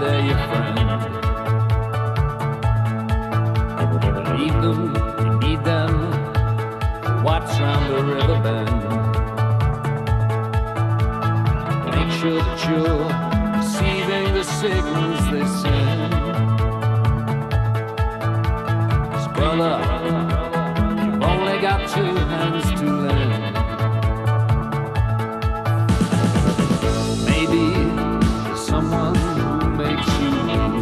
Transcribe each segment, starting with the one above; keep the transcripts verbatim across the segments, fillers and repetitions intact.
they're your friend. Need them, you need them. Watch round the river bend. Make sure that you're receiving the signals they send. 'Cause brother, you've only got two hands to lend. Maybe there's someone who makes you leave.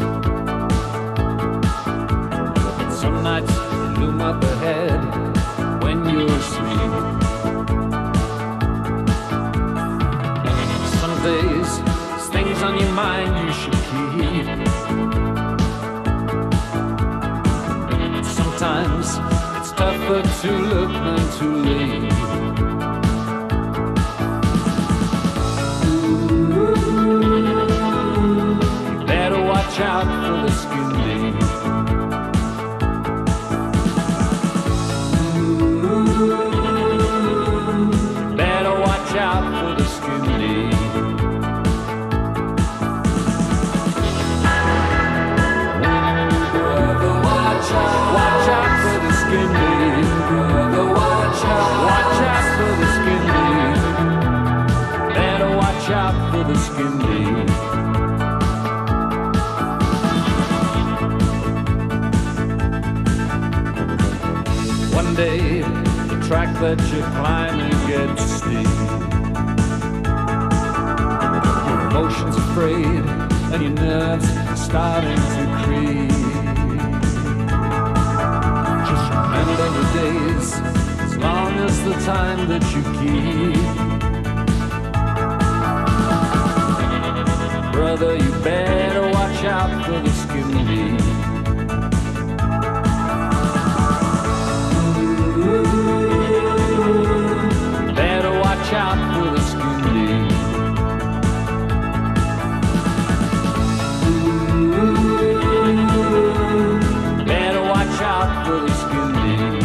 Some nights you loom up ahead when you're asleep. Some days there's things on your mind you should keep. Sometimes it's tougher to look than to leave. You better watch out for the skin deep. Better watch out for the skin deep. Brother, watch out. Watch out for the skin deep. Brother, watch out. Watch out for the skin deep. Better watch out for the skin deep. One day, the track that you're climbing gets steep. Your emotions are frayed and your nerves are starting to creep. Just remember the days, as long as the time that you keep. Brother, you better watch out for the skin deep. Better watch out for the skin deep. Better watch out for the skin deep.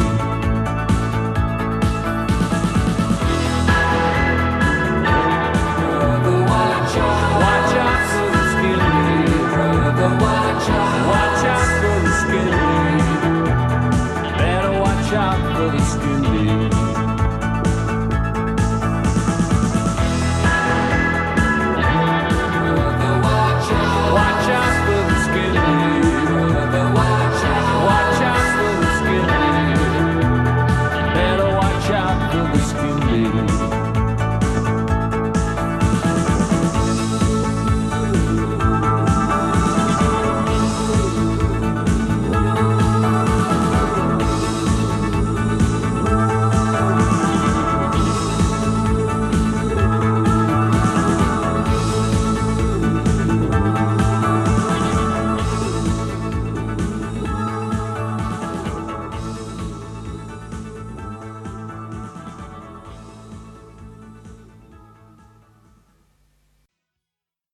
Brother, watch out. Watch out for the skin deep. Brother, watch out. Watch out for the skin deep. Better watch out for the skin deep.